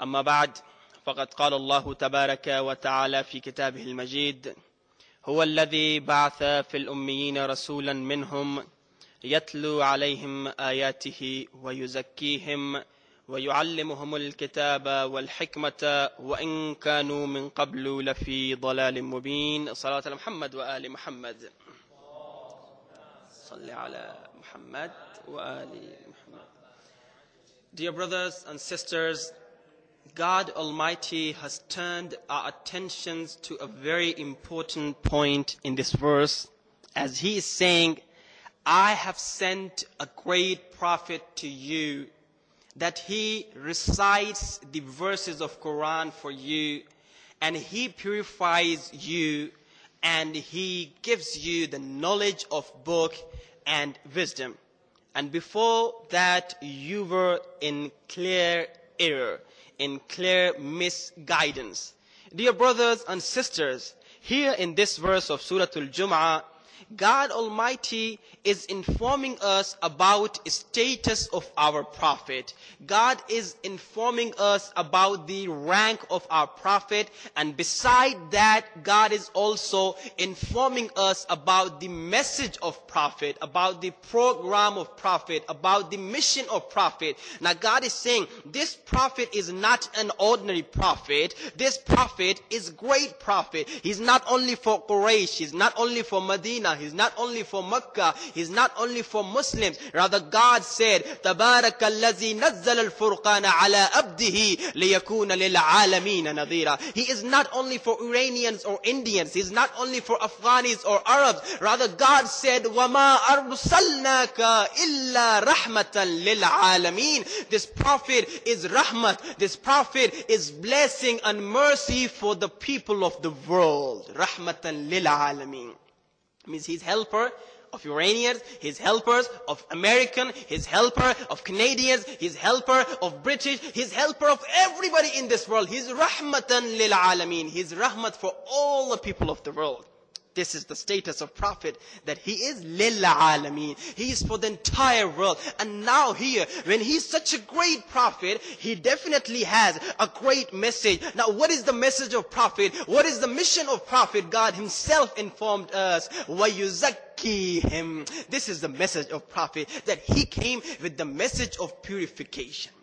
أما بعد فقد قال الله تبارك وتعالى في كتابه المجيد هو الذي بعث في الأميين رسولا منهم يتلو عليهم آياته ويزكيهم ويعلمهم الكتاب والحكمة وإن كانوا من قبل لفي ضلال مبين. صلاة على محمد وآل محمد. صل على محمد وآل محمد. Dear brothers and sisters, God Almighty has turned our attentions to a very important point in this verse, as He is saying, I have sent a great prophet to you, that he recites the verses of Quran for you, and he purifies you, and he gives you the knowledge of book and wisdom. And before that, you were in clear error, in clear misguidance. Dear brothers and sisters, here in this verse of Surah Al-Jum'ah, God Almighty is informing us about the status of our Prophet. God is informing us about the rank of our Prophet, and beside that, God is also informing us about the message of Prophet, about the program of Prophet, about the mission of Prophet. Now God is saying, this Prophet is not an ordinary Prophet. This Prophet is great Prophet. He's not only for Quraysh, he's not only for Medina, he's not only for Mecca, he's not only for Muslims. Rather, God said, تَبَارَكَ الَّذِي نَزَّلَ الْفُرْقَانَ عَلَىٰ أَبْدِهِ لِيَكُونَ لِلْعَالَمِينَ نَذِيرًا. He is not only for Iranians or Indians, he's not only for Afghanis or Arabs. Rather, God said, وَمَا أَرْسَلْنَاكَ إِلَّا رَحْمَةً لِلْعَالَمِينَ. This Prophet is rahmat, this Prophet is blessing and mercy for the people of the world. رَحْمَةً لِلْعَالَمِينَ. Means he's helper of Iranians, he's helpers of American, he's helper of Canadians, he's helper of British, he's helper of everybody in this world. He's rahmatan lil alameen. He's rahmat for all the people of the world. This is the status of Prophet, that he is lil alameen. He is for the entire world. And now here, when he's such a great Prophet, he definitely has a great message. Now what is the message of Prophet? What is the mission of Prophet? God himself informed us. وَيُزَكِّيهِمْ. This is the message of Prophet, that he came with the message of purification.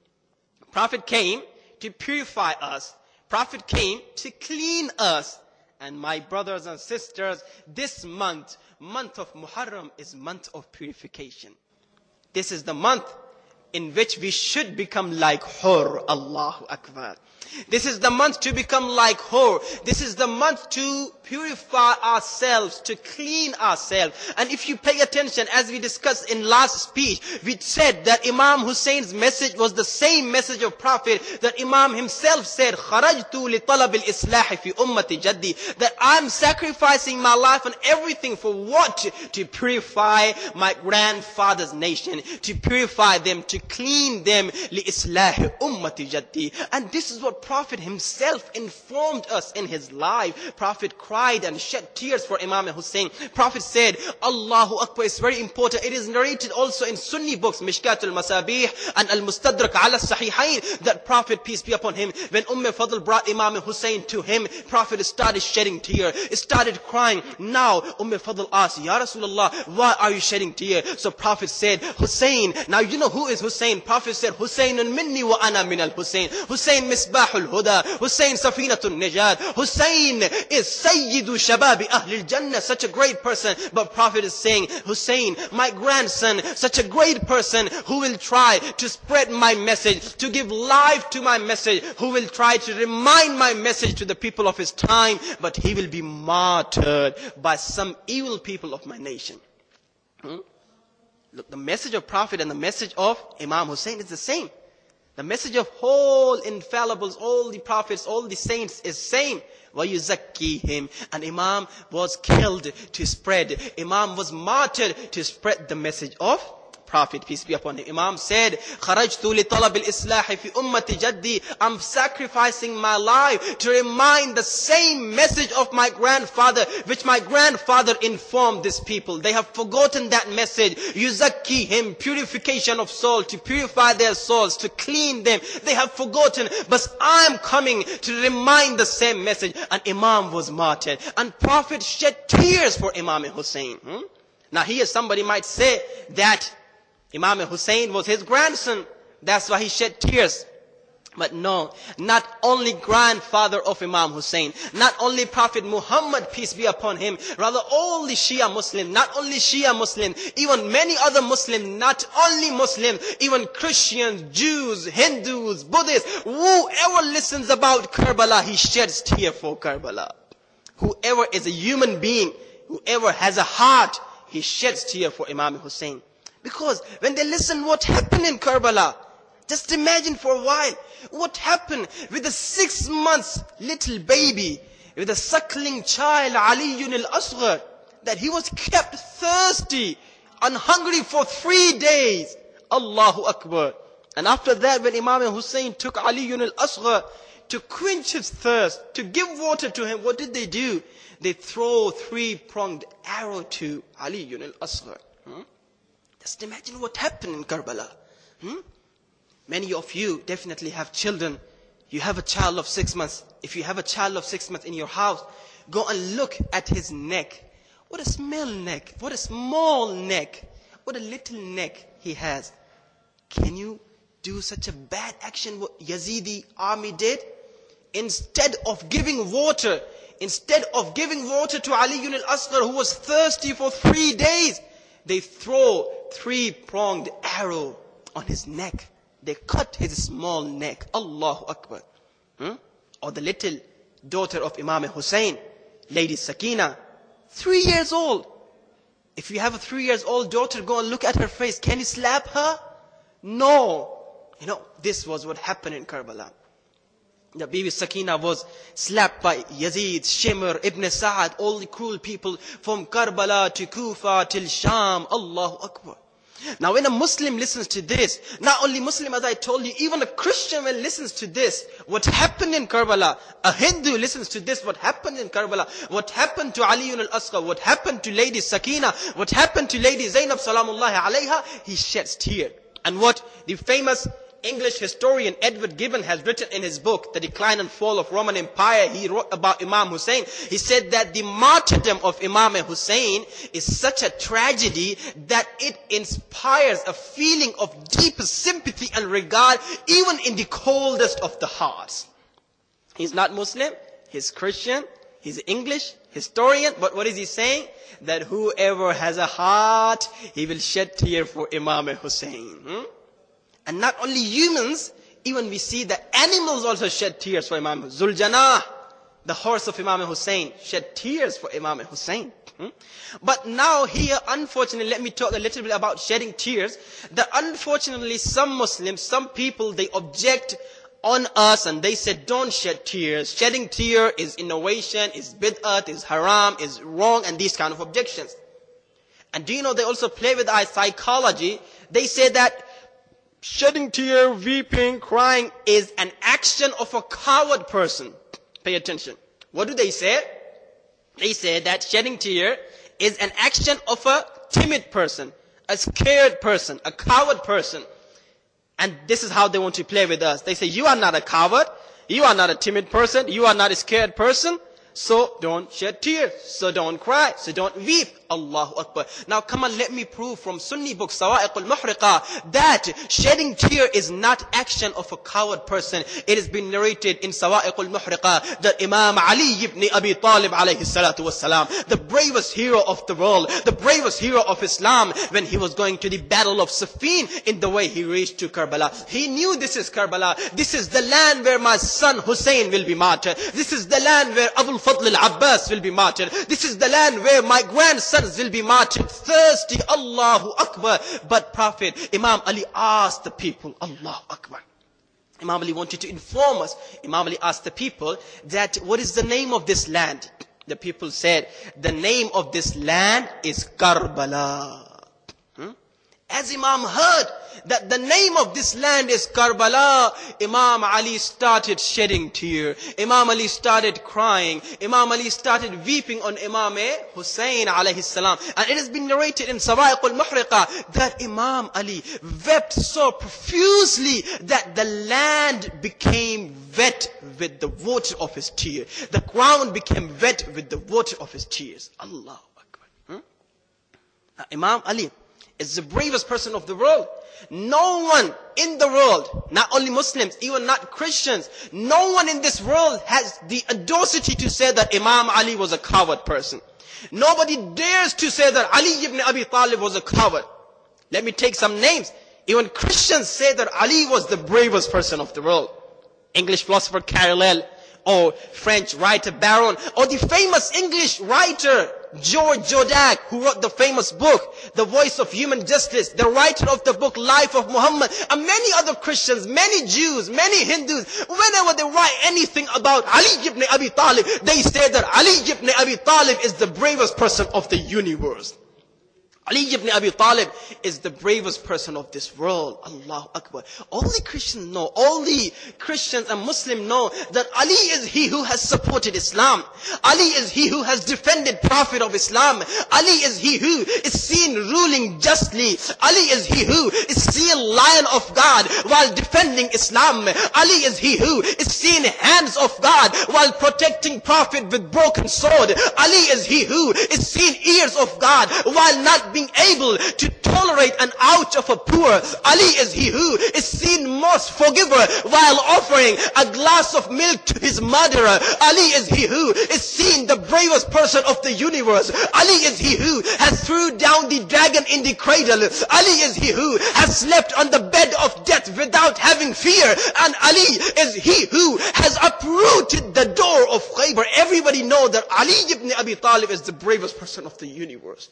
Prophet came to purify us. Prophet came to clean us. And my brothers and sisters, this month of Muharram, is month of purification. This is the month in which we should become like Hur. Allahu Akbar. This is the month to become like Hur. This is the month to purify ourselves, to clean ourselves. And if you pay attention, as we discussed in last speech, we said that Imam Hussein's message was the same message of Prophet, that Imam himself said, خَرَجْتُ لِطَلَبِ الْإِصْلَاحِ فِي أُمَّةِ جَدِّي. That I'm sacrificing my life and everything for what? To purify my grandfather's nation, to purify them, to clean them. لِإِصْلَاحِ أُمَّةِ جَدِّي. And this is what Prophet himself informed us in his life. Prophet cried and shed tears for Imam Hussein. Prophet said, Allahu Akbar. It's very important. It is narrated also in Sunni books, Mishkatul Masabih and Al-Mustadrak ala Sahihain, that Prophet, peace be upon him, when Fadl brought Imam Hussein to him, Prophet started shedding tears, started crying. Now Fadl asked, Ya Rasulullah, why are you shedding tears? So Prophet said, Hussein. Now you know who is Hussein. Prophet said, Husaynun minni wa ana min al-Husayn. Hussein Misbahul Huda. Hussein Safinatul Najat. Hussein is Sayyidu Shababi Ahlil Jannah. Such a great person. But Prophet is saying, Hussein, my grandson, such a great person who will try to spread my message, to give life to my message, who will try to remind my message to the people of his time, but he will be martyred by some evil people of my nation. Look, the message of Prophet and the message of Imam Hussein is the same. The message of all infallibles, all the prophets, all the saints is same. وَيُزَكِّيهِمْ. And Imam was killed to spread. Imam was martyred to spread the message of Prophet, peace be upon him. Imam said, خَرَجْتُ لِطَلَبِ الْإِصْلَاحِ فِي أُمَّةِ جَدِّي. I'm sacrificing my life to remind the same message of my grandfather, which my grandfather informed this people. They have forgotten that message. يُزَكِّيهِمْ, purification of soul, to purify their souls, to clean them. They have forgotten, but I'm coming to remind the same message. And Imam was martyred. And Prophet shed tears for Imam Hussein. Now here somebody might say that Imam Hussein was his grandson. That's why he shed tears. But no, not only grandfather of Imam Hussein, not only Prophet Muhammad, peace be upon him, rather all the Shia Muslims, not only Shia Muslims, even many other Muslims, not only Muslims, even Christians, Jews, Hindus, Buddhists, whoever listens about Karbala, he sheds tear for Karbala. Whoever is a human being, whoever has a heart, he sheds tear for Imam Hussein. Because when they listen what happened in Karbala, just imagine for a while what happened with a 6 months little baby, with a suckling child, Ali al-Asghar, that he was kept thirsty and hungry for 3 days. Allahu Akbar. And after that, when Imam Hussein took Ali al-Asghar to quench his thirst, to give water to him, what did they do? They throw 3-pronged arrow to Ali al-Asghar. Just imagine what happened in Karbala. Many of you definitely have children. You have a child of 6 months. If you have a child of 6 months in your house, go and look at his neck. What a small neck. What a small neck. What a little neck he has. Can you do such a bad action what Yazidi army did? Instead of giving water to Ali al-Asghar, who was thirsty for 3 days, they throw 3-pronged arrow on his neck. They cut his small neck. Allahu Akbar. Or the little daughter of Imam Hussein, Lady Sakina, 3 years old. If you have a 3-year-old daughter, go and look at her face. Can you slap her? No. This was what happened in Karbala. The Bibi Sakina was slapped by Yazid, Shimr, Ibn Sa'ad, all the cruel people from Karbala to Kufa till Sham. Allahu Akbar. Now when a Muslim listens to this, not only Muslim as I told you, even a Christian when listens to this, what happened in Karbala, a Hindu listens to this, what happened in Karbala, what happened to Ali al-Asghar, what happened to Lady Sakina, what happened to Lady Zainab salamullahi alayha, he sheds tears. And what the famous English historian Edward Gibbon has written in his book, The Decline and Fall of Roman Empire, he wrote about Imam Hussein. He said that the martyrdom of Imam Hussein is such a tragedy that it inspires a feeling of deep sympathy and regard even in the coldest of the hearts. He's not Muslim, he's Christian, he's English historian, but what is he saying? That whoever has a heart, he will shed tear for Imam Hussein. And not only humans, even we see that animals also shed tears for Imam Hussein. Zuljanah, the horse of Imam Hussein, shed tears for Imam Hussein. But now here, unfortunately, let me talk a little bit about shedding tears. That unfortunately some Muslims, some people, they object on us and they say don't shed tears. Shedding tear is innovation, is bid'at, is haram, is wrong, and these kind of objections. And do you know they also play with our psychology? They say that shedding tear, weeping, crying is an action of a coward person. Pay attention. What do they say? They say that shedding tear is an action of a timid person, a scared person, a coward person. And this is how they want to play with us. They say, you are not a coward, you are not a timid person, you are not a scared person, so don't shed tears, so don't cry, so don't weep. Allahu Akbar. Now come on, let me prove from Sunni book Sawa'iq al-Muhriqa that shedding tear is not action of a coward person. It has been narrated in Sawa'iq al-Muhriqa that Imam Ali ibn Abi Talib alayhi salatu wassalam, the bravest hero of the world, the bravest hero of Islam, when he was going to the battle of Siffin, in the way he reached to Karbala, he knew this is Karbala, this is the land where my son Hussein will be martyred, this is the land where Abul Fadl al-Abbas will be martyred, this is the land where my grandson will be martyred, thirsty. Allahu Akbar. But Prophet Imam Ali asked the people, Allahu Akbar. Imam Ali wanted to inform us. Imam Ali asked the people that what is the name of this land? The people said, the name of this land is Karbala. As Imam heard that the name of this land is Karbala, Imam Ali started shedding tears. Imam Ali started crying. Imam Ali started weeping on Imam Hussein alayhi salam. And it has been narrated in Sawa'iq al-Muhriqa that Imam Ali wept so profusely that the land became wet with the water of his tears. The ground became wet with the water of his tears. Allahu Akbar. Now, Imam Ali is the bravest person of the world. No one in the world, not only Muslims, even not Christians, no one in this world has the audacity to say that Imam Ali was a coward person. Nobody dares to say that Ali ibn Abi Talib was a coward. Let me take some names. Even Christians say that Ali was the bravest person of the world. English philosopher Carlyle, or French writer Baron, or the famous English writer George Jodak, who wrote the famous book, The Voice of Human Justice, the writer of the book Life of Muhammad, and many other Christians, many Jews, many Hindus. Whenever they write anything about Ali ibn Abi Talib, they say that Ali ibn Abi Talib is the bravest person of the universe. Ali ibn Abi Talib is the bravest person of this world. Allahu Akbar. All the Christians know, all the Christians and Muslims know that Ali is he who has supported Islam. Ali is he who has defended Prophet of Islam. Ali is he who is seen ruling justly. Ali is he who is seen lion of God while defending Islam. Ali is he who is seen hands of God while protecting Prophet with broken sword. Ali is he who is seen ears of God while not being able to tolerate an ouch of a poor. Ali is he who is seen most forgiver while offering a glass of milk to his murderer. Ali is he who is seen the bravest person of the universe. Ali is he who has threw down the dragon in the cradle. Ali is he who has slept on the bed of death without having fear. And Ali is he who has uprooted the door of Khaybar. Everybody know that Ali ibn Abi Talib is the bravest person of the universe.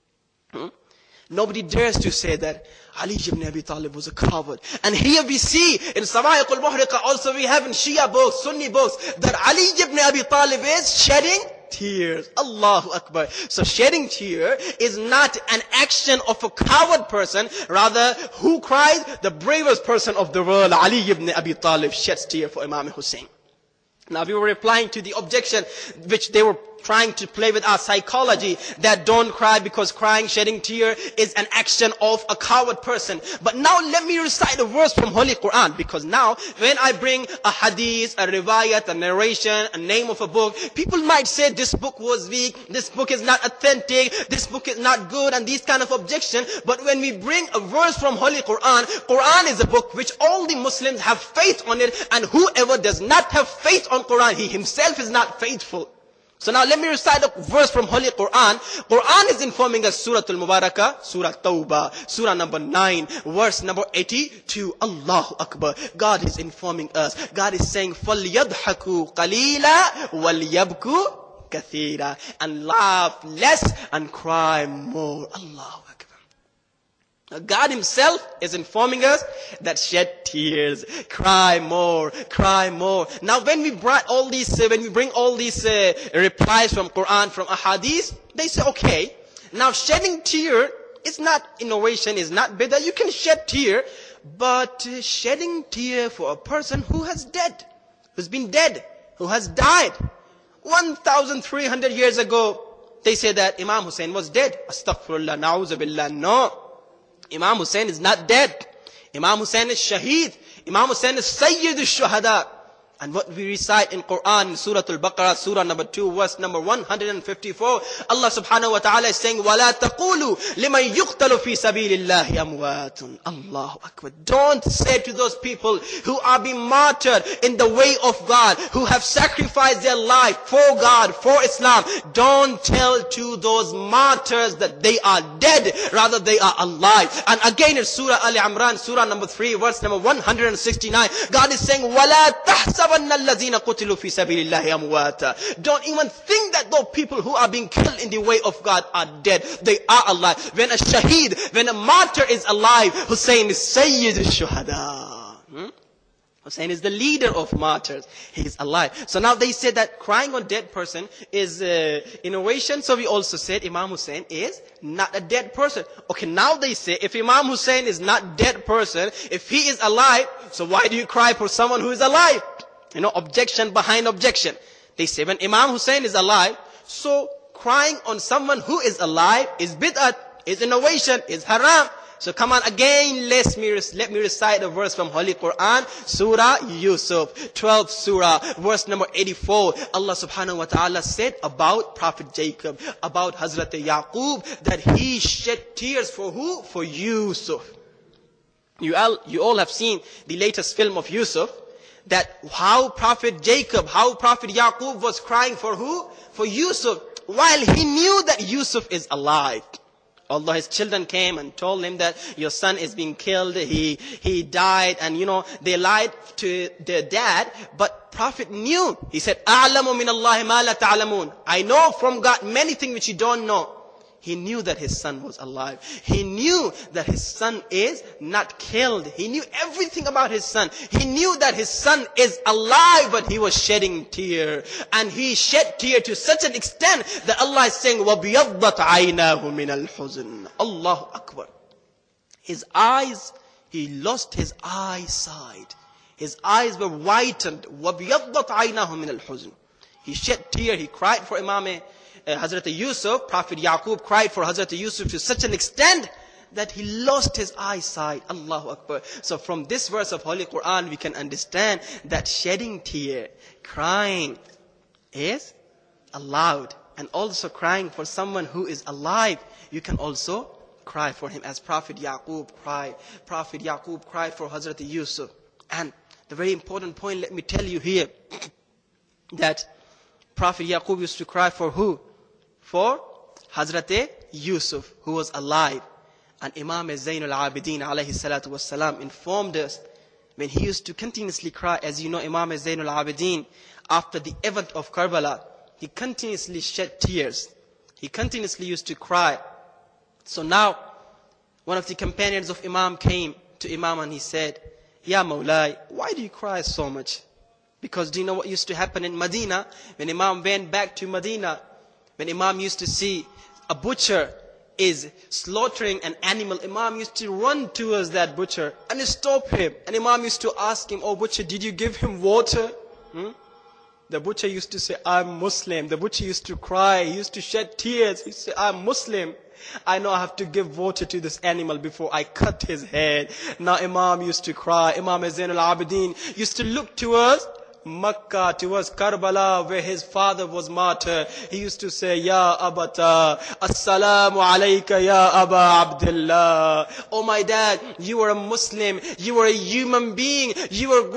Nobody dares to say that Ali ibn Abi Talib was a coward. And here we see in Sawa'iq al-Muhriqa, also we have in Shia books, Sunni books, that Ali ibn Abi Talib is shedding tears. Allahu Akbar. So shedding tear is not an action of a coward person. Rather, who cries? The bravest person of the world, Ali ibn Abi Talib, sheds tear for Imam Hussein. Now we were replying to the objection which they were trying to play with our psychology, that don't cry because crying, shedding tear is an action of a coward person. But now let me recite a verse from Holy Quran, because now when I bring a hadith, a riwayat, a narration, a name of a book, people might say this book was weak, this book is not authentic, this book is not good, and these kind of objection. But when we bring a verse from Holy Quran, Quran is a book which all the Muslims have faith on it, and whoever does not have faith on Quran, he himself is not faithful. So now let me recite a verse from Holy Quran. Quran is informing us, Surah Al-Mubarakah, Surah Tawbah, Surah number 9, verse number 82. Allahu Akbar. God is informing us. God is saying, فَلْيَضْحَكُوا قَلِيلًا وَلْيَبْكُوا كَثِيرًا. And laugh less and cry more. Allahu Akbar. God himself is informing us that shed tears, cry more, cry more. Now when we bring all these replies from Quran, from Ahadith, they say, okay, now shedding tear is not innovation, is not better. You can shed tear, but shedding tear for a person who has dead, who's been dead, who has died 1,300 years ago, they say that Imam Hussein was dead. Astaghfirullah, na'udhu billah. No. Imam Hussein is not dead. Imam Hussein is shaheed. Imam Hussein is Sayyid al-Shuhada. And what we recite in Quran, in Surah Al-Baqarah, Surah number 2, verse number 154, Allah subhanahu wa ta'ala is saying, وَلَا تَقُولُوا لِمَنْ يُقْتَلُ فِي سَبِيلِ اللَّهِ أَمْوَاتٌ. Allahu Akbar. Don't say to those people who are being martyred in the way of God, who have sacrificed their life for God, for Islam. Don't tell to those martyrs that they are dead, rather they are alive. And again in Surah Al-Imran, Surah number 3, verse number 169, God is saying, وَلَا تَحْسَبَنَّ الَّذِينَ قُتِلُوا فِي سَبِيلِ اللَّهِ أَمْوَاتًا. Don't even think that those people who are being killed in the way of God are dead. They are alive. When a shaheed, when a martyr is alive, Hussein is Sayyid al-Shuhada. Hussein is the leader of martyrs. He is alive. So now they say that crying on dead person is innovation. So we also said Imam Hussein is not a dead person. Okay, now they say if Imam Hussein is not dead person, if he is alive, so why do you cry for someone who is alive? You know, objection behind objection. They say when Imam Hussein is alive, so crying on someone who is alive is bid'at, is innovation, is haram. So come on again, let me recite a verse from Holy Quran, Surah Yusuf, 12th Surah, verse number 84. Allah subhanahu wa ta'ala said about Prophet Jacob, about Hazrat Yaqub, that he shed tears for who? For Yusuf. You all have seen the latest film of Yusuf, that how Prophet Jacob, how Prophet Yaqub was crying for who? For Yusuf, while he knew that Yusuf is alive. Although his children came and told him that your son is being killed, he died, and you know, they lied to their dad, but Prophet knew. He said, أَعْلَمُ مِنَ اللَّهِ مَا لَا تَعْلَمُونَ. I know from God many things which you don't know. He knew that his son was alive. He knew that his son is not killed. He knew everything about his son. He knew that his son is alive, but he was shedding tear. And he shed tear to such an extent that Allah is saying, وَبِيَضَّتْ عَيْنَاهُ مِنَ الْحُزْنِ. Allahu Akbar. His eyes, he lost his eyesight. His eyes were whitened. وَبِيَضَّتْ عَيْنَاهُ مِنَ الْحُزْنِ. He shed tear. He cried for Imam Hazrat Yusuf. Prophet Yaqub cried for Hazrat Yusuf to such an extent that he lost his eyesight. Allahu Akbar. So from this verse of Holy Quran, we can understand that shedding tear, crying is allowed. And also crying for someone who is alive, you can also cry for him, as Prophet Yaqub cried. Prophet Yaqub cried for Hazrat Yusuf. And the very important point, let me tell you here, that Prophet Yaqub used to cry for who? For Hazrat Yusuf, who was alive. And Imam Zainul Abidin alayhi salatu wasalam informed us, when he used to continuously cry, as you know, Imam Zainul Abidin, after the event of Karbala, he continuously shed tears. He continuously used to cry. So now, one of the companions of Imam came to Imam and he said, Ya Mawlai, why do you cry so much? Because do you know what used to happen in Medina? When Imam went back to Medina, when Imam used to see a butcher is slaughtering an animal, Imam used to run towards that butcher and stop him. And Imam used to ask him, oh butcher, did you give him water? The butcher used to say, I'm Muslim. The butcher used to cry. He used to shed tears. He used to say, I'm Muslim. I know I have to give water to this animal before I cut his head. Now Imam used to cry. Imam Zainul Abidin used to look towards Makkah, towards Karbala, where his father was martyred. He used to say, Ya Abata, Assalamu alayka ya Aba Abdullah. Oh my dad, you are a Muslim, you are a human being, you are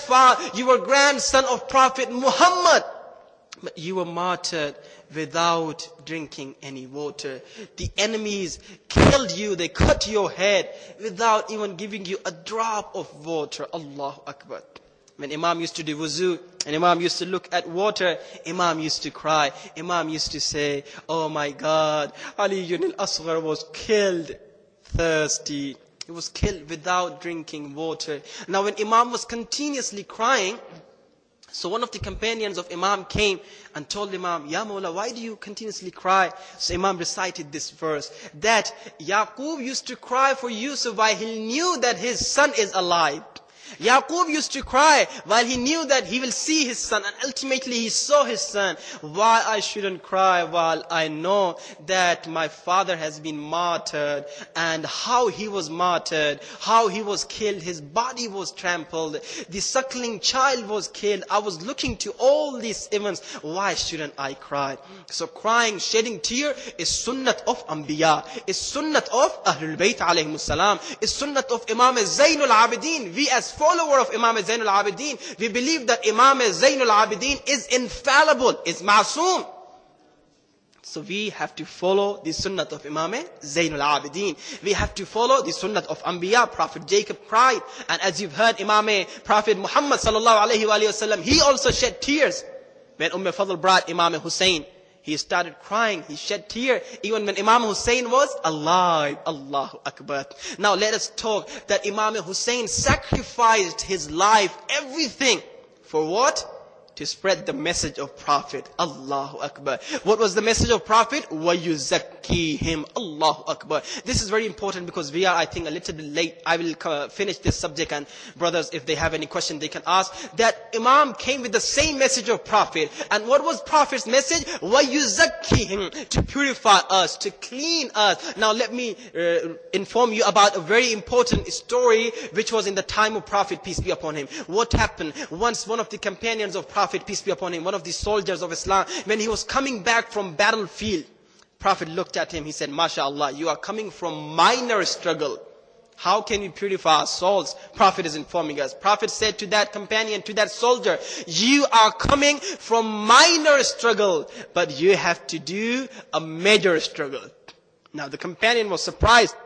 grandson of Prophet Muhammad. But you were martyred without drinking any water. The enemies killed you, they cut your head without even giving you a drop of water. Allahu Akbar. When Imam used to do wuzu and Imam used to look at water, Imam used to cry. Imam used to say, oh my God, Ali al-Asghar was killed thirsty. He was killed without drinking water. Now when Imam was continuously crying, so one of the companions of Imam came and told Imam, Ya Mawla, why do you continuously cry? So Imam recited this verse, that Yaqub used to cry for Yusuf while he knew that his son is alive. Yaqub used to cry while he knew that he will see his son, and ultimately he saw his son. Why I shouldn't cry while I know that my father has been martyred, and how he was martyred, how he was killed, his body was trampled, the suckling child was killed. I was looking to all these events. Why shouldn't I cry? So crying, shedding tear is sunnat of Anbiya, is sunnat of Ahlul Bayt alayhimus salam, is sunnat of Imam Zainul Abidin. We as follower of Imam Zainul Abidin, we believe that Imam Zainul Abidin is infallible, is ma'soom. So we have to follow the sunnah of Imam Zainul Abidin. We have to follow the sunnah of Anbiya. Prophet Jacob cried. And as you've heard, Prophet Muhammad sallallahu alayhi wa sallam, he also shed tears. When Fadl brought Imam Hussein, He started crying. He shed tears. Even when Imam Hussein was alive. Allahu Akbar. Now let us talk that Imam Hussein sacrificed his life, everything. For what? To spread the message of Prophet. Allahu Akbar. What was the message of Prophet? وَيُزَكِّيهِمْ. Allahu Akbar. This is very important because we are, I think, a little bit late. I will finish this subject, and brothers, if they have any question, they can ask. That Imam came with the same message of Prophet. And what was Prophet's message? وَيُزَكِّيهِمْ. To purify us, to clean us. Now let me inform you about a very important story which was in the time of Prophet, peace be upon him. What happened? Once one of the companions of Prophet, peace be upon him, one of the soldiers of Islam, when he was coming back from battlefield, Prophet looked at him, he said, MashaAllah, you are coming from minor struggle. How can we purify our souls? Prophet is informing us. Prophet said to that companion, to that soldier, you are coming from minor struggle, but you have to do a major struggle. Now the companion was surprised.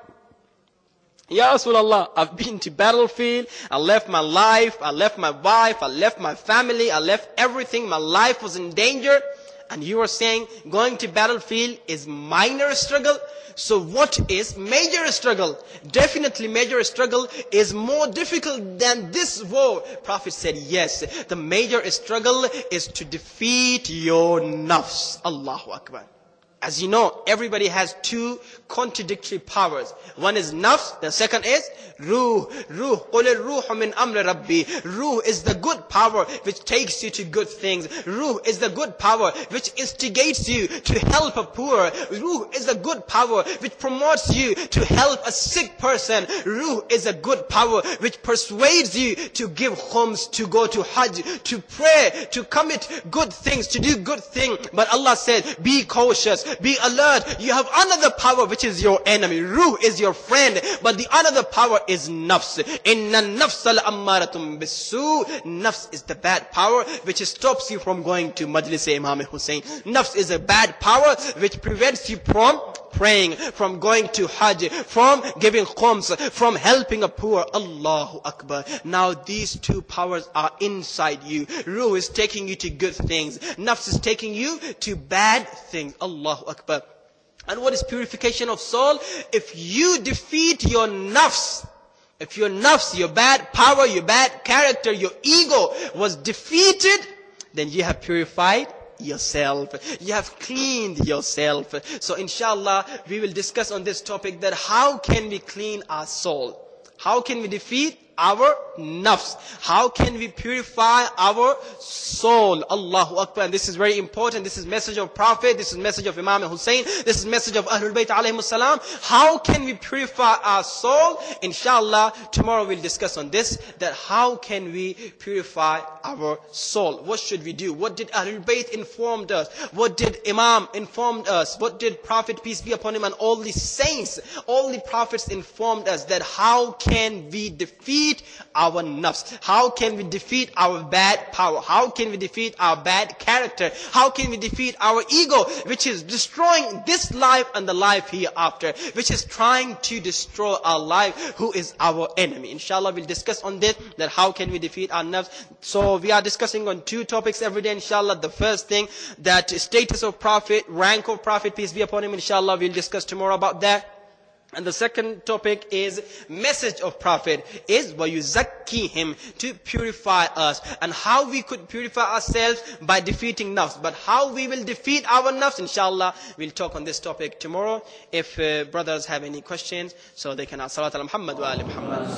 Ya Rasulullah, I've been to battlefield, I left my life, I left my wife, I left my family, I left everything, my life was in danger. And you are saying going to battlefield is minor struggle? So what is major struggle? Definitely major struggle is more difficult than this war. Prophet said, yes, the major struggle is to defeat your nafs. Allahu Akbar. As you know, everybody has two contradictory powers. One is nafs, the second is ruh. قُلِ الرُّوحُ مِنْ أَمْرِ رَبِّي. Ruh is the good power which takes you to good things. Ruh is the good power which instigates you to help a poor. Ruh is the good power which promotes you to help a sick person. Ruh is a good power which persuades you to give khums, to go to Hajj, to pray, to commit good things, to do good things. But Allah said, be cautious. Be alert. You have another power which is your enemy. Ruh is your friend, but the another power is nafs. Inna nafsa la'ammaratun bisu. Nafs is the bad power which stops you from going to Majlis Imam Hussein. Nafs is a bad power which prevents you from praying, from going to Hajj, from giving khums, from helping a poor. Allahu Akbar. Now these two powers are inside you. Ruh is taking you to good things. Nafs is taking you to bad things. Allahu Akbar. And what is purification of soul? If you defeat your nafs, if your nafs, your bad power, your bad character, your ego was defeated, then you have purified yourself. You have cleaned yourself. So inshallah, we will discuss on this topic that how can we clean our soul? How can we defeat our nafs? How can we purify our soul? Allahu Akbar. And this is very important. This is message of Prophet. This is message of Imam Hussein. This is message of Ahlul Bayt alayhimus salam. How can we purify our soul? Inshallah, tomorrow we'll discuss on this, that how can we purify our soul? What should we do? What did Ahlul Bayt informed us? What did Imam informed us? What did Prophet, peace be upon him, and all the saints, all the prophets informed us, that how can we defeat our nafs? How can we defeat our bad power? How can we defeat our bad character? How can we defeat our ego, which is destroying this life and the life hereafter, which is trying to destroy our life, who is our enemy? Inshallah, we'll discuss on this, that how can we defeat our nafs. So we are discussing on two topics every day, inshallah. The first thing, that status of Prophet, rank of Prophet, peace be upon him. Inshallah, we'll discuss tomorrow about that. And the second topic is message of Prophet is وَيُزَكِّيهِمْ, to purify us. And how we could purify ourselves by defeating nafs. But how we will defeat our nafs, inshallah, we'll talk on this topic tomorrow. If brothers have any questions, so they can ask. Salat ala Muhammad wa ali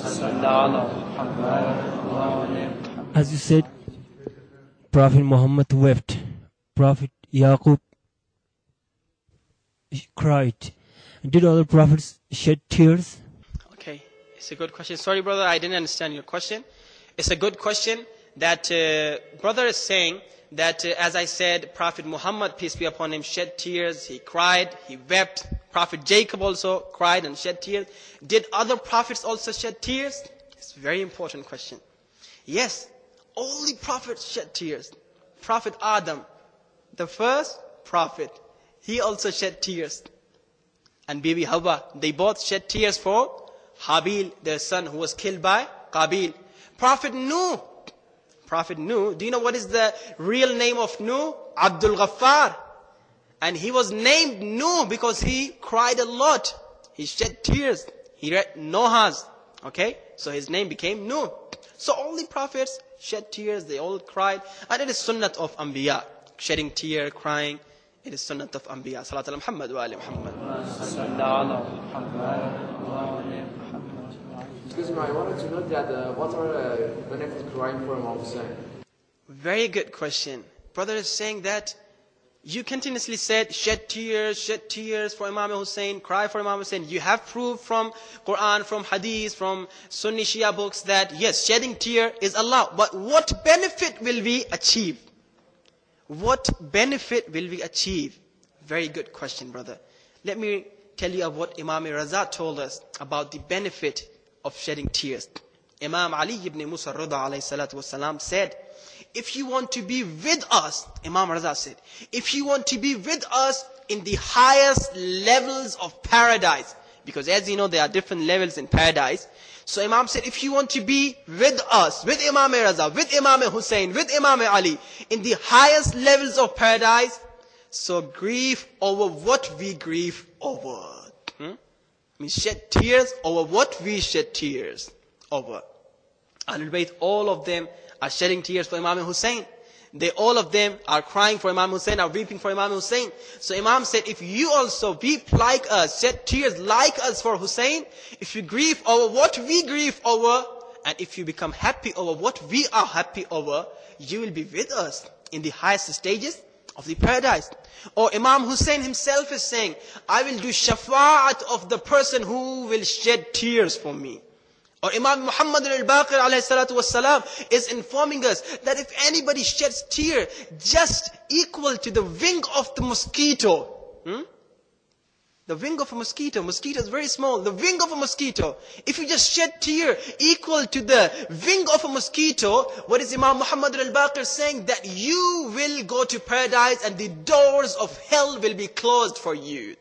Muhammad. As you said, Prophet Muhammad wept. Prophet Yaqub cried. Did other prophets shed tears? Okay, it's a good question. Sorry, brother, I didn't understand your question. It's a good question. That brother is saying that, as I said, Prophet Muhammad, peace be upon him, shed tears. He cried, he wept. Prophet Jacob also cried and shed tears. Did other prophets also shed tears? It's a very important question. Yes, all the prophets shed tears. Prophet Adam, the first prophet, he also shed tears. And Bibi Hawa, they both shed tears for Habil, their son, who was killed by Qabil. Prophet Nuh, do you know what is the real name of Nuh? Abdul Ghaffar. And he was named Nuh because he cried a lot. He shed tears. He read Noah's. Okay? So his name became Nuh. So all the prophets shed tears. They all cried. And it is sunnat of Anbiya. Shedding tear, crying. It is sunnat of Anbiya. Salat ala Muhammad wa ali Muhammad. Excuse me, I wanted to know that what are the benefits of crying for Imam Hussein? Very good question. Brother is saying that you continuously said shed tears for Imam Hussein, cry for Imam Hussein. You have proof from Quran, from Hadith, from Sunni Shia books that yes, shedding tear is allowed. But what benefit will we achieve? What benefit will we achieve? Very good question, brother. Let me tell you of what Imam Raza told us about the benefit of shedding tears. Imam Ali ibn Musa Rida alayhi salatu wasalam said, if you want to be with us, Imam Raza said, if you want to be with us in the highest levels of paradise, because as you know there are different levels in paradise, so Imam said, if you want to be with us, with Imam Raza, with Imam Hussein, with Imam Ali, in the highest levels of paradise, so grieve over what we grieve over. We shed tears over what we shed tears over. Ahlul Bayt, all of them are shedding tears for Imam Hussein. They all of them are crying for Imam Hussein, are weeping for Imam Hussein. So Imam said, if you also weep like us, shed tears like us for Hussein, if you grieve over what we grieve over, and if you become happy over what we are happy over, you will be with us in the highest stages of the paradise. Or Imam Hussein himself is saying, I will do shafa'at of the person who will shed tears for me. Or Imam Muhammad al-Baqir alayhi salatu wassalam is informing us that if anybody sheds tear just equal to the wing of the mosquito, the wing of a mosquito is very small, the wing of a mosquito, if you just shed tear equal to the wing of a mosquito, what is Imam Muhammad al-Baqir saying? That you will go to paradise and the doors of hell will be closed for you.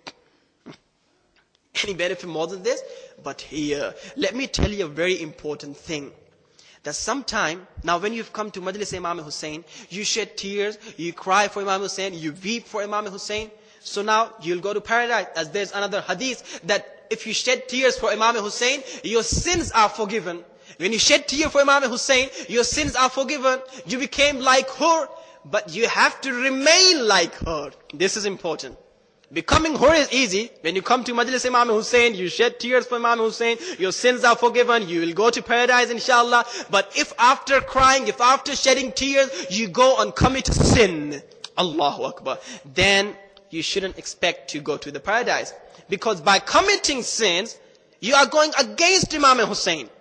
Any benefit more than this? But here, let me tell you a very important thing. That sometime, now when you've come to Majlis Imam Hussein, you shed tears, you cry for Imam Hussein, you weep for Imam Hussein. So now you'll go to paradise. As there's another hadith that if you shed tears for Imam Hussein, your sins are forgiven. When you shed tears for Imam Hussein, your sins are forgiven. You became like her, but you have to remain like her. This is important. Becoming her is easy. When you come to Majlis Imam Hussein, you shed tears for Imam Hussein, your sins are forgiven, you will go to paradise inshallah. But if after crying, if after shedding tears, you go and commit sin, Allahu Akbar, then you shouldn't expect to go to the paradise. Because by committing sins, you are going against Imam Hussein.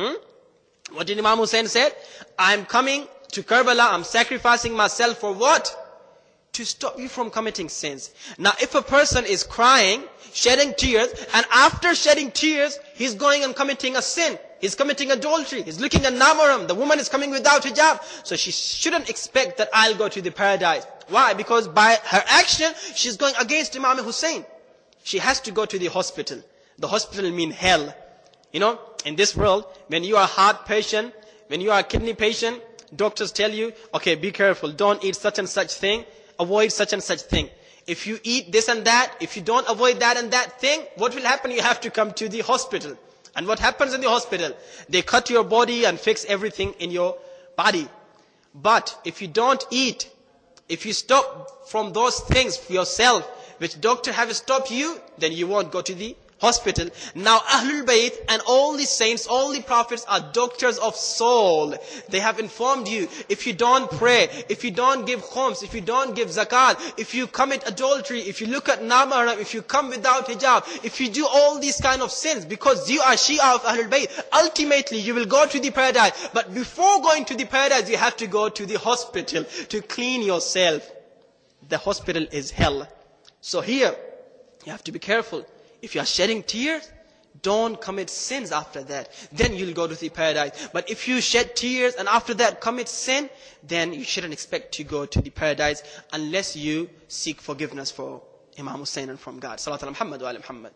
What did Imam Hussein say? I'm coming to Karbala, I'm sacrificing myself for what? To stop you from committing sins. Now if a person is crying, shedding tears, and after shedding tears, he's going and committing a sin. He's committing adultery. He's looking at namaram. The woman is coming without hijab. So she shouldn't expect that I'll go to the paradise. Why? Because by her action, she's going against Imam Hussein. She has to go to the hospital. The hospital means hell. You know, in this world, when you are a heart patient, when you are a kidney patient, doctors tell you, okay, be careful. Don't eat such and such thing. Avoid such and such thing. If you eat this and that, if you don't avoid that and that thing, what will happen? You have to come to the hospital. And what happens in the hospital? They cut your body and fix everything in your body. But if you don't eat, if you stop from those things for yourself, which doctor have stopped you, then you won't go to the hospital. Now Ahlul Bayt and all the saints, all the prophets are doctors of soul. They have informed you, if you don't pray, if you don't give khums, if you don't give zakat, if you commit adultery, if you look at namaram, if you come without hijab, if you do all these kind of sins, because you are Shia of Ahlul Bayt, ultimately you will go to the paradise. But before going to the paradise, you have to go to the hospital to clean yourself. The hospital is hell. So here, you have to be careful. If you are shedding tears, don't commit sins after that. Then you'll go to the paradise. But if you shed tears and after that commit sin, then you shouldn't expect to go to the paradise unless you seek forgiveness for Imam Hussein and from God. Salat ala Muhammad wa ala Muhammad.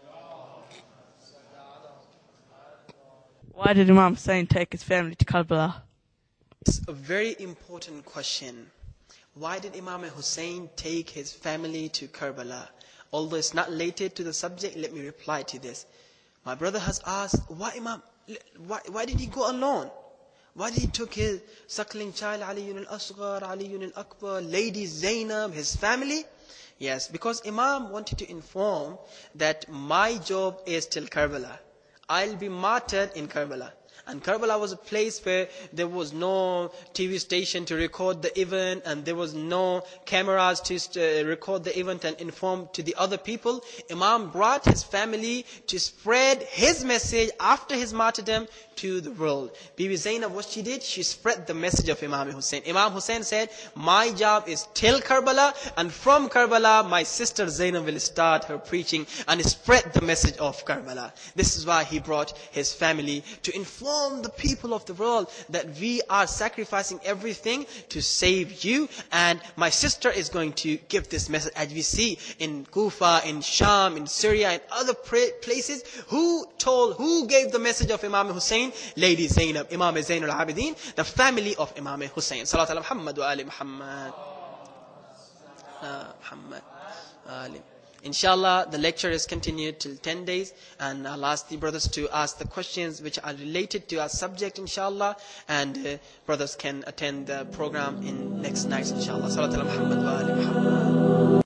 Why did Imam Hussein take his family to Karbala? It's a very important question. Why did Imam Hussein take his family to Karbala? Although it's not related to the subject, let me reply to this. My brother has asked, why did he go alone? Why did he took his suckling child, Aliyun al-Asghar, Aliyun al-Akbar, Lady Zainab, his family? Yes, because Imam wanted to inform that my job is till Karbala. I'll be martyred in Karbala. And Karbala was a place where there was no TV station to record the event, and there was no cameras to record the event and inform to the other people. Imam brought his family to spread his message after his martyrdom to the world. Bibi Zainab, what she did, she spread the message of Imam Hussein. Imam Hussein said, my job is till Karbala, and from Karbala, my sister Zainab will start her preaching and spread the message of Karbala. This is why he brought his family to inform the people of the world that we are sacrificing everything to save you, and my sister is going to give this message. As we see in Kufa, in Sham, in Syria, and other places, who gave the message of Imam Hussein? Lady Zainab, Imam Zain al-Abidin, the family of Imam Hussein. Salat ala Muhammad wa ali Muhammad. Muhammad ali. Inshallah, the lecture is continued till 10 days, and I'll ask the brothers to ask the questions which are related to our subject, inshallah, and brothers can attend the program in next night, inshallah. Salat ala Muhammad wa ali Muhammad.